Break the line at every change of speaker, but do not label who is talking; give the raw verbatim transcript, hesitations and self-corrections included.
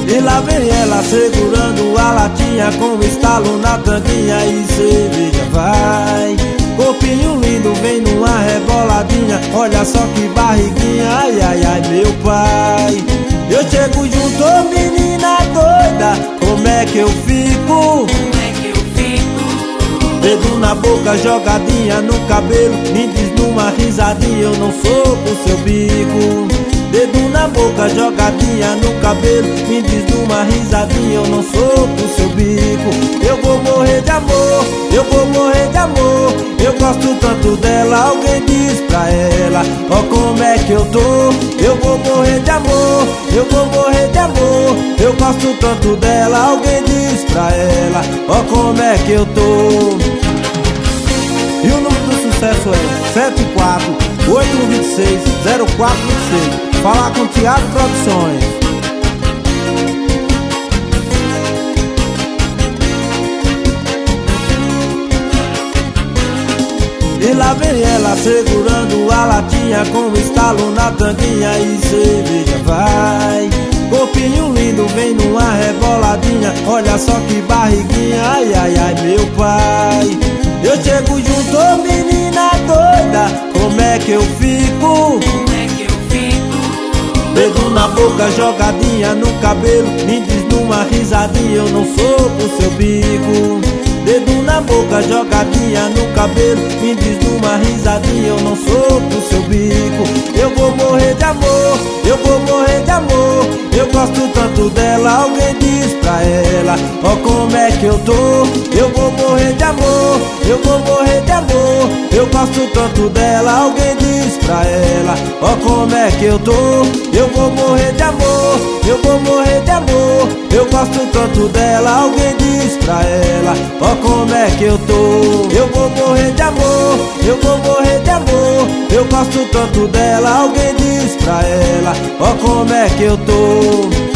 E lá vem ela segurando a latinha com um estalo na tanguinha e cerveja vai. Corpinho lindo, vem numa reboladinha, olha só que barriguinha, ai ai ai meu pai. Eu chego junto, ô menina doida, como é que eu fico?
Como é que eu fico?
Dedo na boca, jogadinha no cabelo, me diz numa risadinha, eu não sou pro seu bico. Dedo na boca, jogadinha no cabelo, me diz numa risadinha, eu não sou pro seu bico. Eu vou morrer de amor, eu vou morrer de amor, eu gosto tanto dela, alguém diz pra ela, ó como é que eu tô. Eu vou morrer de amor, eu vou morrer de amor, eu gosto tanto dela, alguém diz pra ela, ó como é que eu tô. E o número do sucesso é sete quatro oito um dois seis zero quatro dois seis. Falar com Thiago Produções. E lá vem ela segurando a latinha com um estalo na tanguinha e cerveja vai. Corpinho lindo, vem numa reboladinha, olha só que barriguinha, ai ai ai meu pai. Eu chego junto, ô menina doida, como é que eu fico?
Como é que eu fico?
Dedo na boca, jogadinha no cabelo, me diz numa risadinha, eu não sou pro seu bico. Dedo na boca, jogadinha no cabelo, me diz numa risadinha, eu não sou pro seu bico. Eu vou morrer de amor, eu vou morrer de amor, eu gosto tanto dela, alguém diz pra ela, ó como é que eu tô. Eu vou morrer de amor, eu vou morrer de amor, eu gosto tanto dela, alguém diz pra ela, ó como é que eu tô. Eu vou morrer de amor, eu vou morrer de amor, eu gosto tanto dela, alguém diz pra ela, ó como é que eu tô. Eu vou morrer de amor, eu vou morrer de amor, eu gosto tanto dela, alguém diz pra ela, ó como é que eu tô.